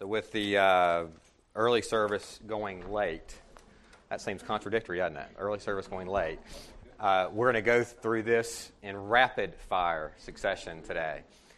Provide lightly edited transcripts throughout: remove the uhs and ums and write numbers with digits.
So with the early service going late, that seems contradictory, doesn't it? Early service going late. We're going to go through this in rapid fire succession today.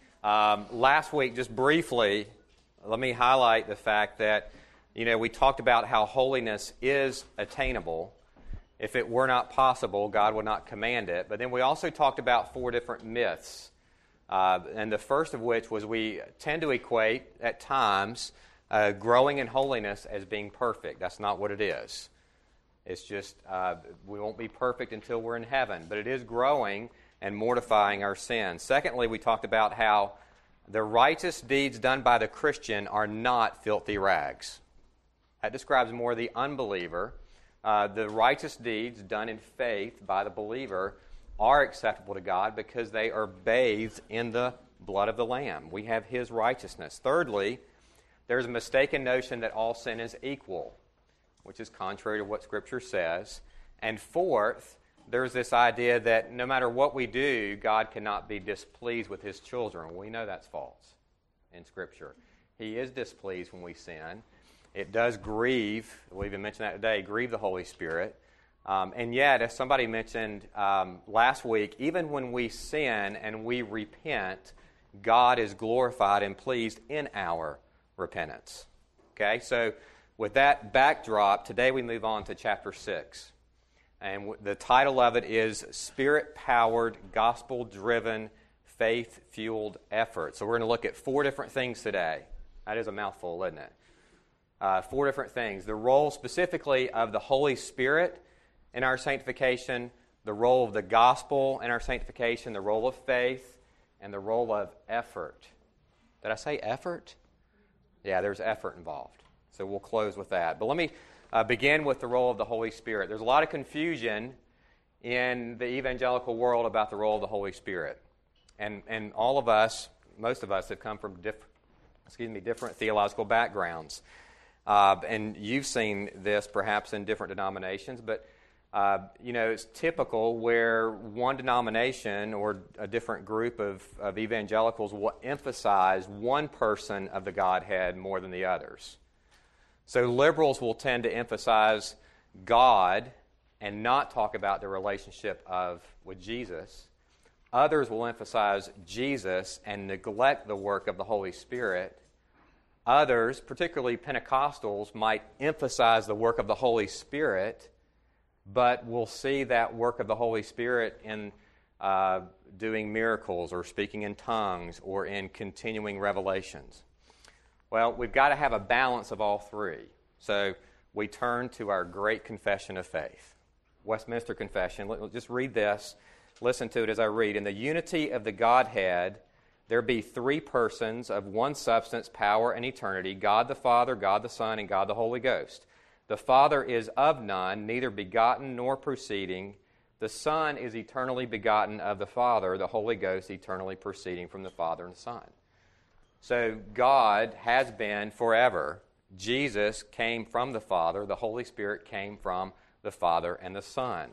Last week, just briefly, let me highlight the fact that, we talked about how holiness is attainable. If it were not possible, God would not command it. But then we also talked about 4 different myths. And the first of which was we tend to equate, at times, growing in holiness as being perfect. That's not what it is. It's just we won't be perfect until we're in heaven. But it is growing and mortifying our sins. Secondly, we talked about how the righteous deeds done by the Christian are not filthy rags. That describes more the unbeliever. The righteous deeds done in faith by the believer are acceptable to God because they are bathed in the blood of the Lamb. We have His righteousness. Thirdly, there's a mistaken notion that all sin is equal, which is contrary to what Scripture says. And fourth, there's this idea that no matter what we do, God cannot be displeased with His children. We know that's false in Scripture. He is displeased when we sin. It does grieve, we even mentioned that today, grieve the Holy Spirit. And yet, as somebody mentioned last week, even when we sin and we repent, God is glorified and pleased in our repentance. Okay, so with that backdrop, today we move on to chapter 6. And the title of it is Spirit-Powered, Gospel-Driven, Faith-Fueled Effort. So we're going to look at 4 different things today. That is a mouthful, isn't it? 4 different things. The role specifically of the Holy Spirit in our sanctification, the role of the gospel in our sanctification, the role of faith, and the role of effort. Did I say effort? Yeah, there's effort involved. So we'll close with that. But let me begin with the role of the Holy Spirit. There's a lot of confusion in the evangelical world about the role of the Holy Spirit. And all of us, most of us, have come from different theological backgrounds. And you've seen this perhaps in different denominations, but it's typical where one denomination or a different group of evangelicals will emphasize one person of the Godhead more than the others. So liberals will tend to emphasize God and not talk about the relationship with Jesus. Others will emphasize Jesus and neglect the work of the Holy Spirit. Others, particularly Pentecostals, might emphasize the work of the Holy Spirit, but we'll see that work of the Holy Spirit in doing miracles or speaking in tongues or in continuing revelations. Well, we've got to have a balance of all 3. So we turn to our great confession of faith, Westminster Confession. Let's just read this. Listen to it as I read. In the unity of the Godhead, there be 3 persons of one substance, power, and eternity, God the Father, God the Son, and God the Holy Ghost. The Father is of none, neither begotten nor proceeding. The Son is eternally begotten of the Father, the Holy Ghost eternally proceeding from the Father and the Son. So God has been forever. Jesus came from the Father. The Holy Spirit came from the Father and the Son.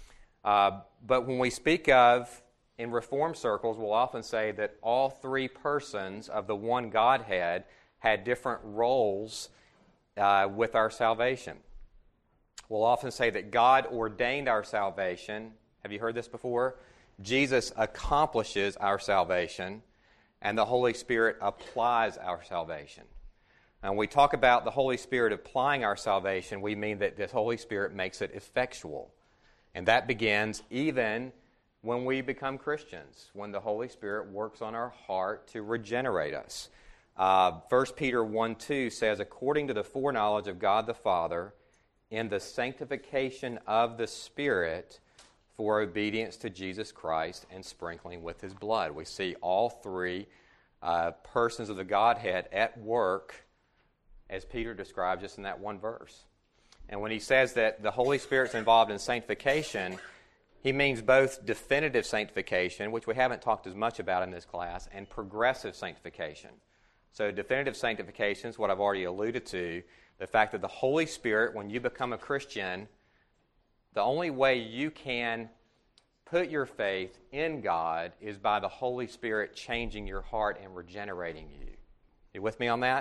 But when we speak of, in Reformed circles, we'll often say that all 3 persons of the one Godhead had different roles with our salvation. We'll often say that God ordained our salvation. Have you heard this before? Jesus accomplishes our salvation, and the Holy Spirit applies our salvation. And when we talk about the Holy Spirit applying our salvation, we mean that the Holy Spirit makes it effectual. And that begins even when we become Christians, when the Holy Spirit works on our heart to regenerate us. 1 Peter 1:2 says, according to the foreknowledge of God the Father, in the sanctification of the Spirit, for obedience to Jesus Christ and sprinkling with His blood. We see all 3 persons of the Godhead at work, as Peter describes just in that one verse. And when he says that the Holy Spirit's involved in sanctification, he means both definitive sanctification, which we haven't talked as much about in this class, and progressive sanctification. So definitive sanctification is what I've already alluded to, the fact that the Holy Spirit, when you become a Christian, the only way you can put your faith in God is by the Holy Spirit changing your heart and regenerating you. You with me on that?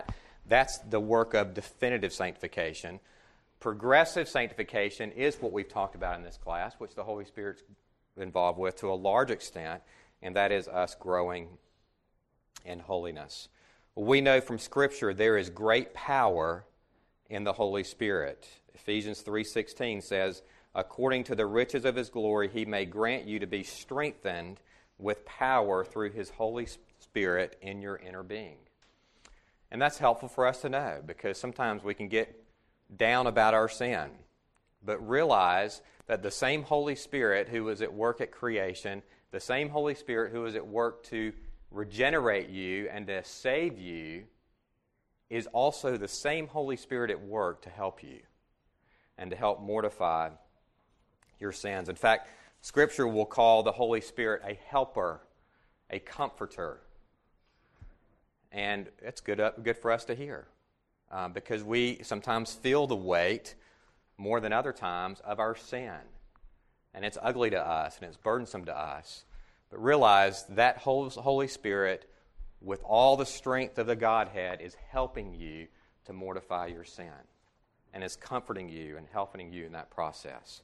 That's the work of definitive sanctification. Progressive sanctification is what we've talked about in this class, which the Holy Spirit's involved with to a large extent, and that is us growing in holiness. We know from Scripture there is great power in the Holy Spirit. Ephesians 3:16 says, according to the riches of His glory, He may grant you to be strengthened with power through His Holy Spirit in your inner being. And that's helpful for us to know, because sometimes we can get down about our sin, but realize that the same Holy Spirit who was at work at creation, the same Holy Spirit who was at work to regenerate you and to save you, is also the same Holy Spirit at work to help you and to help mortify your sins. In fact, Scripture will call the Holy Spirit a helper, a comforter. And it's good for us to hear, because we sometimes feel the weight more than other times of our sin. And it's ugly to us, and it's burdensome to us. But realize that Holy Spirit, with all the strength of the Godhead, is helping you to mortify your sin, and is comforting you and helping you in that process.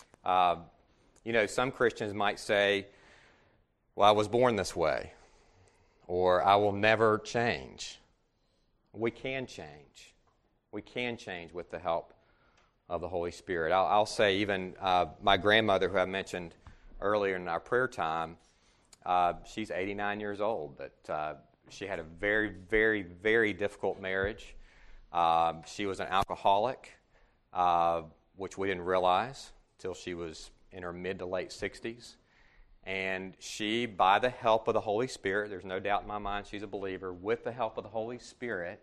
Some Christians might say, well, I was born this way, or I will never change. We can change. We can change with the help of the Holy Spirit. I'll say even my grandmother, who I mentioned earlier in our prayer time, she's 89 years old, but she had a very, very, very difficult marriage. She was an alcoholic, which we didn't realize till she was in her mid to late 60s. And she, by the help of the Holy Spirit, there's no doubt in my mind she's a believer, with the help of the Holy Spirit,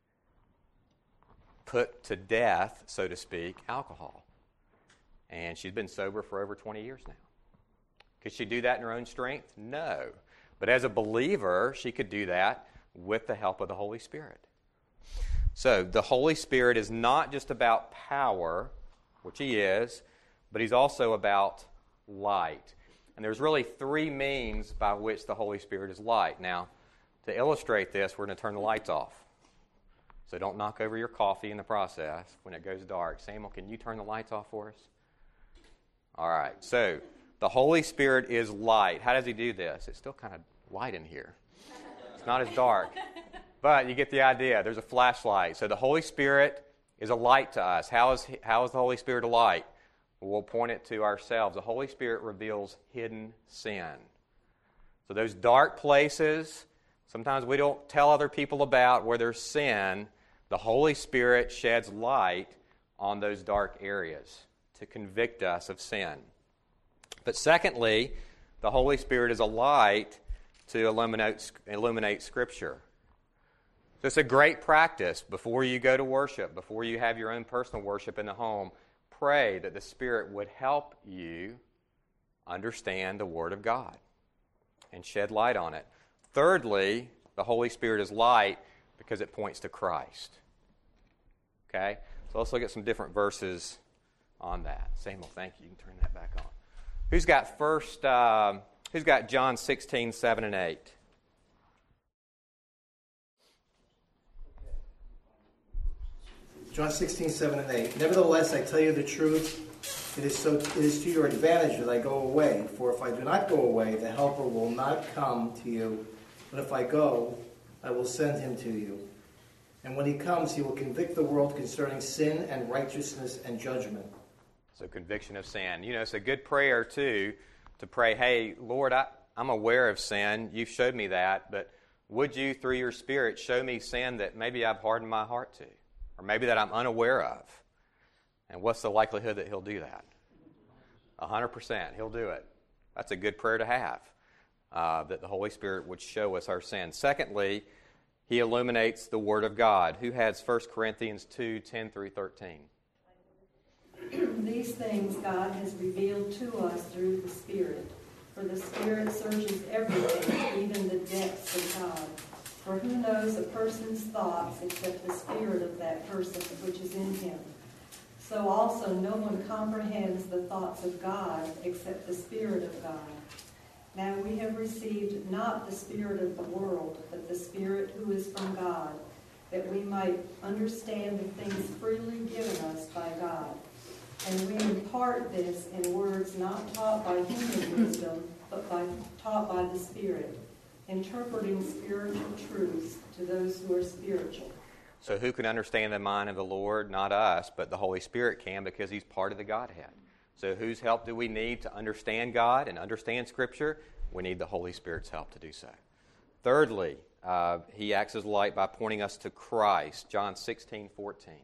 put to death, so to speak, alcohol. And she's been sober for over 20 years now. Could she do that in her own strength? No. But as a believer, she could do that with the help of the Holy Spirit. So the Holy Spirit is not just about power, which He is, but He's also about light. And there's really three means by which the Holy Spirit is light. Now, to illustrate this, we're going to turn the lights off. So don't knock over your coffee in the process when it goes dark. Samuel, can you turn the lights off for us? All right. So the Holy Spirit is light. How does He do this? It's still kind of light in here. It's not as dark. But you get the idea. There's a flashlight. So the Holy Spirit is a light to us. How is the Holy Spirit a light? We'll point it to ourselves. The Holy Spirit reveals hidden sin. So those dark places, sometimes we don't tell other people about where there's sin. The Holy Spirit sheds light on those dark areas to convict us of sin. But secondly, the Holy Spirit is a light to illuminate Scripture. So it's a great practice before you go to worship, before you have your own personal worship in the home. Pray that the Spirit would help you understand the Word of God and shed light on it. Thirdly, the Holy Spirit is light because it points to Christ. Okay? So let's look at some different verses on that. Samuel, thank you. You can turn that back on. Who's got John 16, 7 and 8? John 16, 7 and 8. Nevertheless, I tell you the truth. It is to your advantage that I go away. For if I do not go away, the Helper will not come to you. But if I go, I will send Him to you. And when He comes, He will convict the world concerning sin and righteousness and judgment. So conviction of sin. It's a good prayer, too, to pray, hey, Lord, I'm aware of sin. You've showed me that. But would you, through your Spirit, show me sin that maybe I've hardened my heart to? Or maybe that I'm unaware of. And what's the likelihood that He'll do that? 100%. He'll do it. That's a good prayer to have, that the Holy Spirit would show us our sins. Secondly, He illuminates the Word of God. Who has 1 Corinthians 2, 10 through 13? These things God has revealed to us through the Spirit. For the Spirit searches everything, even the depths of God. For who knows a person's thoughts except the spirit of that person which is in him? So also no one comprehends the thoughts of God except the Spirit of God. Now we have received not the spirit of the world, but the Spirit who is from God, that we might understand the things freely given us by God. And we impart this in words not taught by human wisdom, but taught by the Spirit, interpreting spiritual truths to those who are spiritual. So who can understand the mind of the Lord? Not us, but the Holy Spirit can, because He's part of the Godhead. So whose help do we need to understand God and understand Scripture? We need the Holy Spirit's help to do so. Thirdly, He acts as light by pointing us to Christ. John 16:14.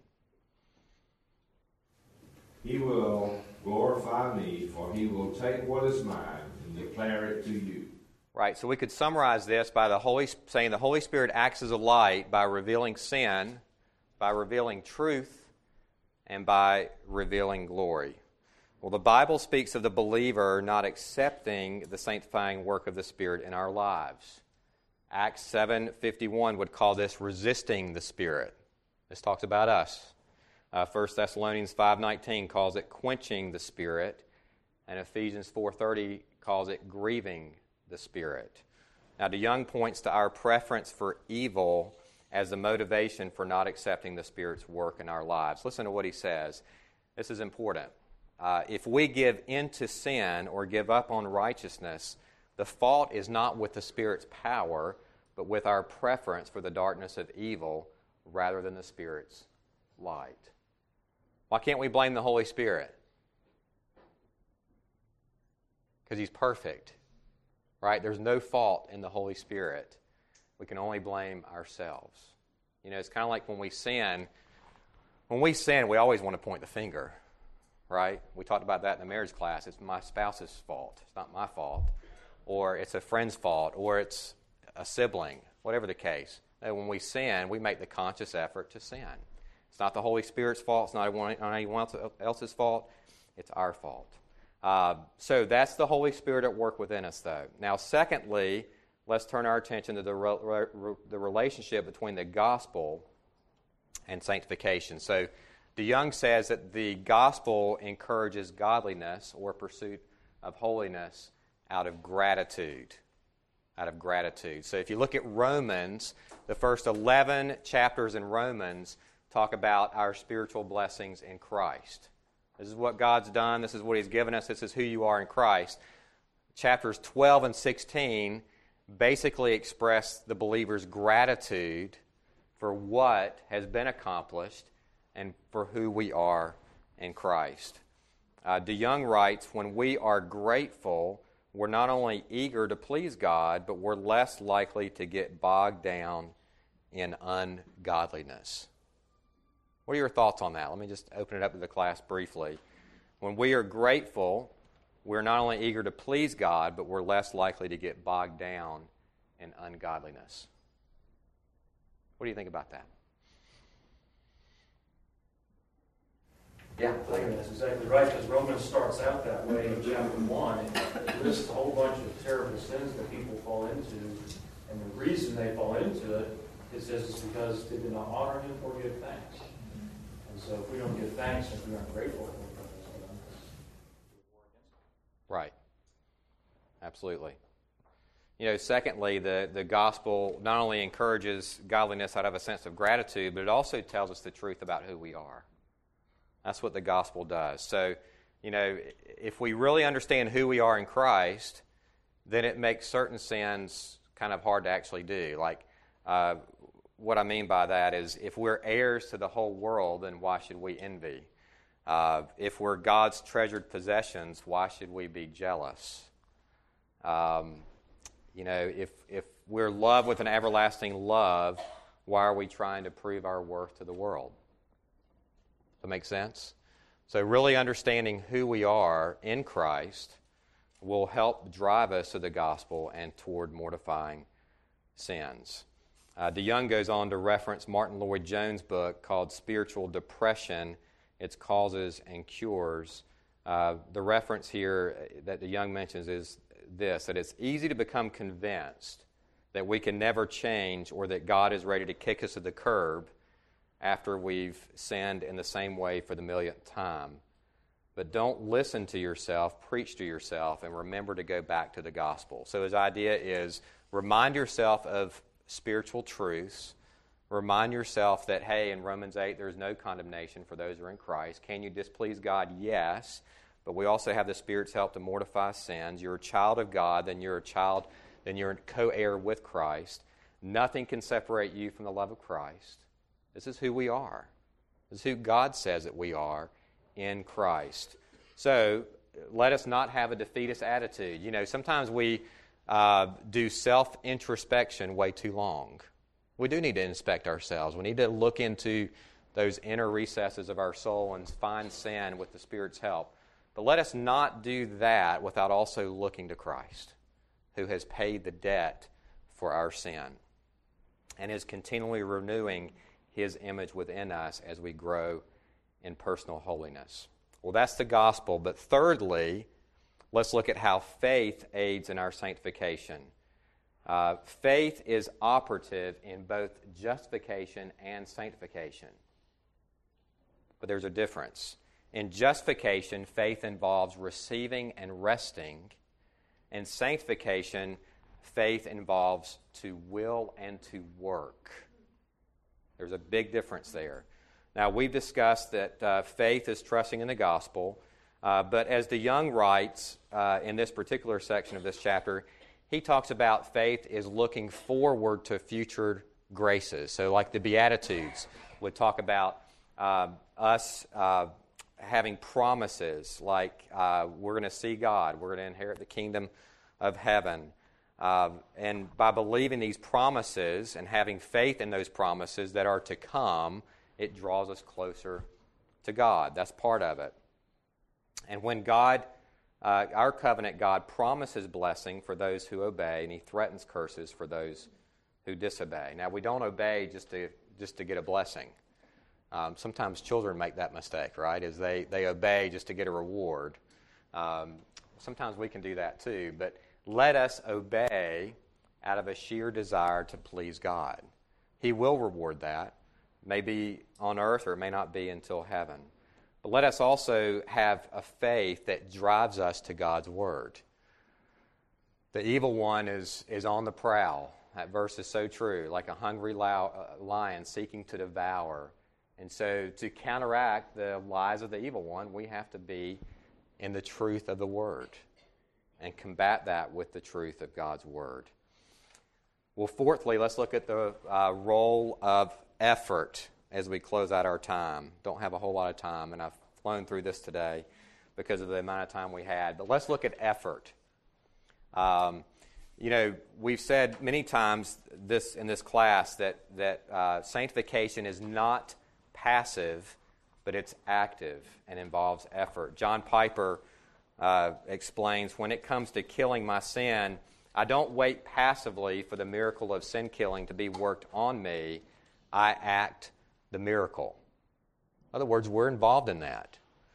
He will glorify me, for He will take what is mine and declare it to you. Right, so we could summarize this by saying the Holy Spirit acts as a light by revealing sin, by revealing truth, and by revealing glory. Well, the Bible speaks of the believer not accepting the sanctifying work of the Spirit in our lives. Acts 7:51 would call this resisting the Spirit. This talks about us. 1 Thessalonians 5:19 calls it quenching the Spirit, and Ephesians 4:30 calls it grieving the Spirit. Now, DeYoung points to our preference for evil as the motivation for not accepting the Spirit's work in our lives. Listen to what he says. This is important. If we give in to sin or give up on righteousness, the fault is not with the Spirit's power, but with our preference for the darkness of evil rather than the Spirit's light. Why can't we blame the Holy Spirit? Because He's perfect, right? There's no fault in the Holy Spirit. We can only blame ourselves. You know, it's kind of like when we sin. When we sin, we always want to point the finger, right? We talked about that in the marriage class. It's my spouse's fault. It's not my fault. Or it's a friend's fault. Or it's a sibling, whatever the case. And when we sin, we make the conscious effort to sin. It's not the Holy Spirit's fault. It's not anyone else's fault. It's our fault. So that's the Holy Spirit at work within us, though. Now, secondly, let's turn our attention to the relationship between the gospel and sanctification. So DeYoung says that the gospel encourages godliness or pursuit of holiness out of gratitude. Out of gratitude. So if you look at Romans, the first 11 chapters in Romans talk about our spiritual blessings in Christ. This is what God's done. This is what He's given us. This is who you are in Christ. Chapters 12 and 16 basically express the believer's gratitude for what has been accomplished and for who we are in Christ. DeYoung writes, when we are grateful, we're not only eager to please God, but we're less likely to get bogged down in ungodliness. What are your thoughts on that? Let me just open it up to the class briefly. When we are grateful, we're not only eager to please God, but we're less likely to get bogged down in ungodliness. What do you think about that? Yeah, I think that's exactly right, because Romans starts out that way in chapter 1. It lists a whole bunch of terrible sins that people fall into, and the reason they fall into it, it says it's because they did not honor Him or give thanks. And so if we don't give thanks, if we aren't grateful, Right. Absolutely. You know, secondly, the gospel not only encourages godliness out of a sense of gratitude, but it also tells us the truth about who we are. That's what the gospel does. So, you know, if we really understand who we are in Christ, then it makes certain sins kind of hard to actually do. Like, what I mean by that is if we're heirs to the whole world, then why should we envy? If we're God's treasured possessions, why should we be jealous? You know, if we're loved with an everlasting love, why are we trying to prove our worth to the world? Does that make sense? So really understanding who we are in Christ will help drive us to the gospel and toward mortifying sins. DeYoung goes on to reference Martin Lloyd-Jones' book called Spiritual Depression, Its Causes and Cures. The reference here that DeYoung mentions is this, that it's easy to become convinced that we can never change or that God is ready to kick us to the curb after we've sinned in the same way for the millionth time. But don't listen to yourself, preach to yourself, and remember to go back to the gospel. So his idea is remind yourself of spiritual truths, Remind yourself that, hey, in Romans 8, there's no condemnation for those who are in Christ. Can you displease God? Yes. But we also have the Spirit's help to mortify sins. You're a child of God, then you're a co-heir with Christ. Nothing can separate you from the love of Christ. This is who we are. This is who God says that we are in Christ. So let us not have a defeatist attitude. You know, sometimes we do self-introspection way too long. We do need to inspect ourselves. We need to look into those inner recesses of our soul and find sin with the Spirit's help. But let us not do that without also looking to Christ, who has paid the debt for our sin and is continually renewing His image within us as we grow in personal holiness. Well, that's the gospel. But thirdly, let's look at how faith aids in our sanctification. Faith is operative in both justification and sanctification. But there's a difference. In justification, faith involves receiving and resting. In sanctification, faith involves to will and to work. There's a big difference there. Now, we've discussed that faith is trusting in the gospel, but as DeYoung writes in this particular section of this chapter, he talks about faith is looking forward to future graces. So like the Beatitudes would talk about us having promises like we're going to see God, we're going to inherit the kingdom of heaven. And by believing these promises and having faith in those promises that are to come, it draws us closer to God. That's part of it. And when God, our covenant God, promises blessing for those who obey, and He threatens curses for those who disobey. Now, we don't obey just to get a blessing. Sometimes children make that mistake, right? Is they obey just to get a reward. Sometimes we can do that too, but let us obey out of a sheer desire to please God. He will reward that. Maybe on earth, or it may not be until heaven. But let us also have a faith that drives us to God's Word. The evil one is on the prowl. That verse is so true, like a hungry lion seeking to devour. And so to counteract the lies of the evil one, we have to be in the truth of the Word and combat that with the truth of God's Word. Well, fourthly, let's look at the role of effort as we close out our time. Don't have a whole lot of time, and I've flown through this today because of the amount of time we had. But let's look at effort. We've said many times in this class that sanctification is not passive, but it's active and involves effort. John Piper explains, when it comes to killing my sin, I don't wait passively for the miracle of sin killing to be worked on me. I act the miracle. In other words, we're involved in that.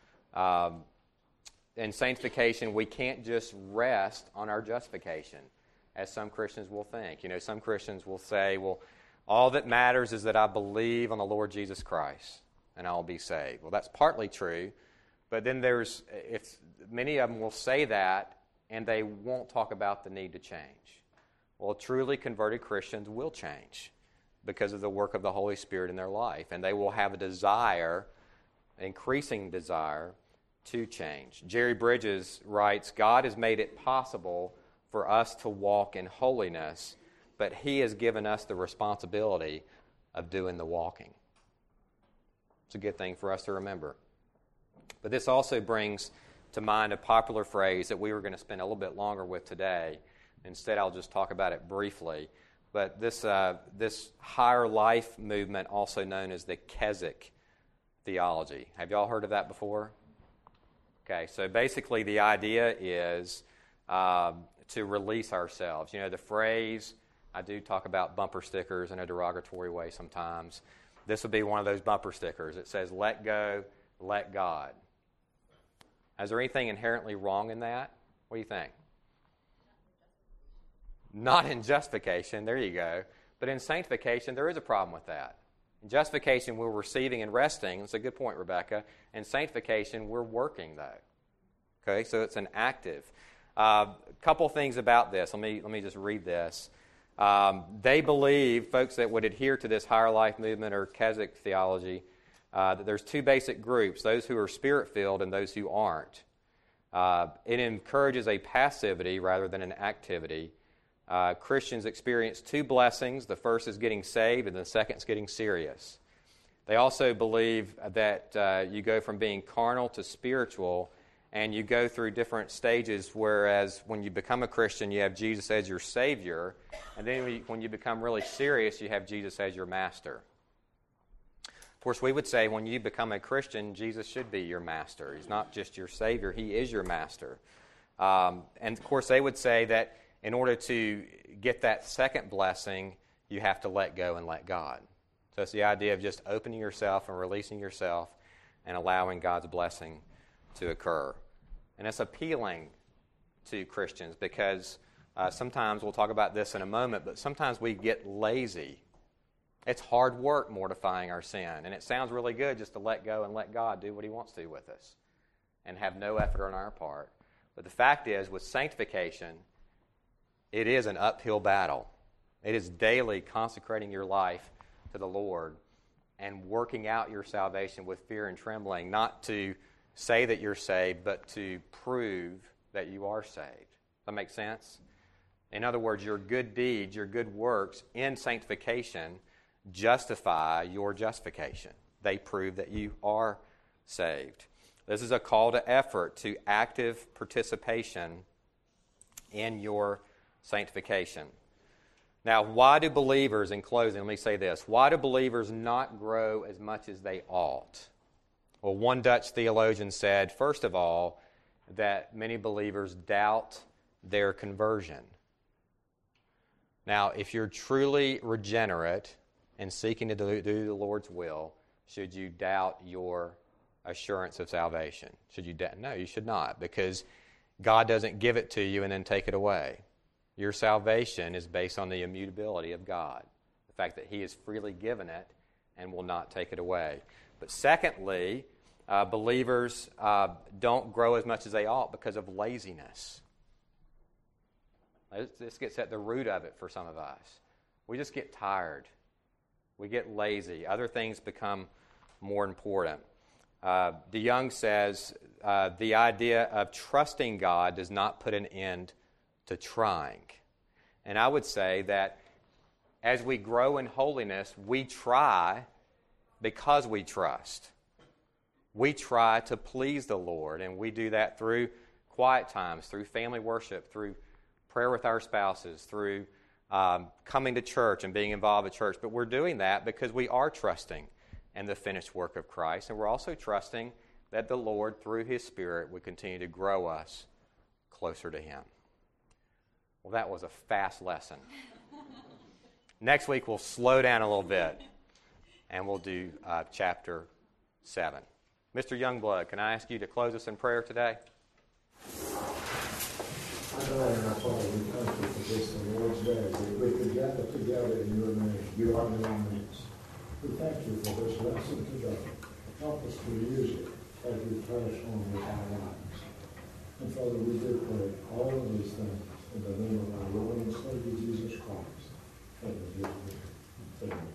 In sanctification, we can't just rest on our justification, as some Christians will think. You know, some Christians will say, well, all that matters is that I believe on the Lord Jesus Christ, and I'll be saved. Well, that's partly true, but then many of them will say that, and they won't talk about the need to change. Well, truly converted Christians will change because of the work of the Holy Spirit in their life. And they will have a desire, increasing desire, to change. Jerry Bridges writes, God has made it possible for us to walk in holiness, but He has given us the responsibility of doing the walking. It's a good thing for us to remember. But this also brings to mind a popular phrase that we were going to spend a little bit longer with today. Instead, I'll just talk about it briefly. But this higher life movement, also known as the Keswick theology. Have you all heard of that before? Okay, so basically the idea is to release ourselves. You know, the phrase, I do talk about bumper stickers in a derogatory way sometimes. This would be one of those bumper stickers. It says, let go, let God. Is there anything inherently wrong in that? What do you think? Not in justification, there you go. But in sanctification, there is a problem with that. In justification, we're receiving and resting. That's a good point, Rebecca. In sanctification, we're working, though. Okay, so it's an active. Couple things about this. Let me just read this. They believe, folks that would adhere to this higher life movement or Keswick theology, that there's two basic groups, those who are spirit-filled and those who aren't. It encourages a passivity rather than an activity. Christians experience two blessings. The first is getting saved, and the second is getting serious. They also believe that you go from being carnal to spiritual, and you go through different stages, whereas when you become a Christian, you have Jesus as your Savior, and then when you become really serious, you have Jesus as your Master. Of course, we would say when you become a Christian, Jesus should be your Master. He's not just your Savior, He is your Master. And of course, they would say that in order to get that second blessing, you have to let go and let God. So it's the idea of just opening yourself and releasing yourself and allowing God's blessing to occur. And it's appealing to Christians because sometimes, we'll talk about this in a moment, but sometimes we get lazy. It's hard work mortifying our sin, and it sounds really good just to let go and let God do what He wants to with us and have no effort on our part. But the fact is, with sanctification, it is an uphill battle. It is daily consecrating your life to the Lord and working out your salvation with fear and trembling, not to say that you're saved, but to prove that you are saved. Does that make sense? In other words, your good deeds, your good works in sanctification justify your justification. They prove that you are saved. This is a call to effort, to active participation in your sanctification. Now, why do believers, in closing, let me say this, why do believers not grow as much as they ought? Well, one Dutch theologian said, first of all, that many believers doubt their conversion. Now, if you're truly regenerate and seeking to do the Lord's will, should you doubt your assurance of salvation? Should you doubt? No, you should not, because God doesn't give it to you and then take it away. Your salvation is based on the immutability of God, the fact that He has freely given it and will not take it away. But secondly, believers don't grow as much as they ought because of laziness. This gets at the root of it for some of us. We just get tired. We get lazy. Other things become more important. DeYoung says the idea of trusting God does not put an end to trying. And I would say that as we grow in holiness, we try because we trust. We try to please the Lord, and we do that through quiet times, through family worship, through prayer with our spouses, through coming to church and being involved in church. But we're doing that because we are trusting in the finished work of Christ, and we're also trusting that the Lord, through His Spirit, would continue to grow us closer to Him. Well, that was a fast lesson. Next week, we'll slow down a little bit, and we'll do chapter 7. Mr. Youngblood, can I ask you to close us in prayer today? Our God and our Father, we thank you for this, the Lord's Day, that we could gather together in your name. You are in our midst. We thank you for this lesson today. Help us to use it as we press on with our lives. And Father, we do pray all of these things in the name of our Lord and Savior Jesus Christ. Amen.